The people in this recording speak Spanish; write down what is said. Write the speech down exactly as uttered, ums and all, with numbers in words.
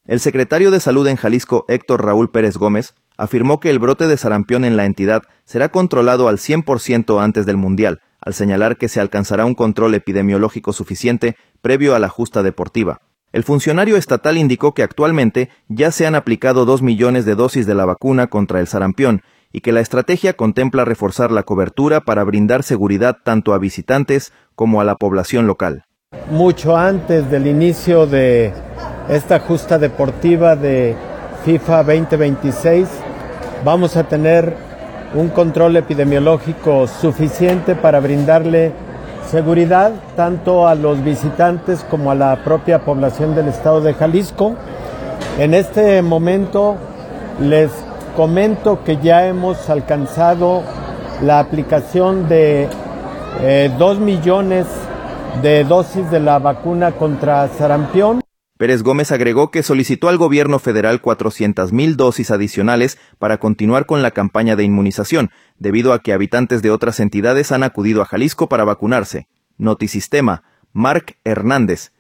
El secretario de Salud en Jalisco, Héctor Raúl Pérez Gómez, afirmó que el brote de sarampión en la entidad será controlado al cien por ciento antes del Mundial, al señalar que se alcanzará un control epidemiológico suficiente previo a la justa deportiva. El funcionario estatal indicó que actualmente ya se han aplicado dos millones de dosis de la vacuna contra el sarampión y que la estrategia contempla reforzar la cobertura para brindar seguridad tanto a visitantes como a la población local. Mucho antes del inicio de esta justa deportiva de FIFA veinte veintiséis, vamos a tener un control epidemiológico suficiente para brindarle seguridad tanto a los visitantes como a la propia población del estado de Jalisco. En este momento les comento que ya hemos alcanzado la aplicación de eh, dos millones de dosis de la vacuna contra sarampión. Pérez Gómez agregó que solicitó al gobierno federal cuatrocientas mil dosis adicionales para continuar con la campaña de inmunización, debido a que habitantes de otras entidades han acudido a Jalisco para vacunarse. Notisistema, Marc Hernández.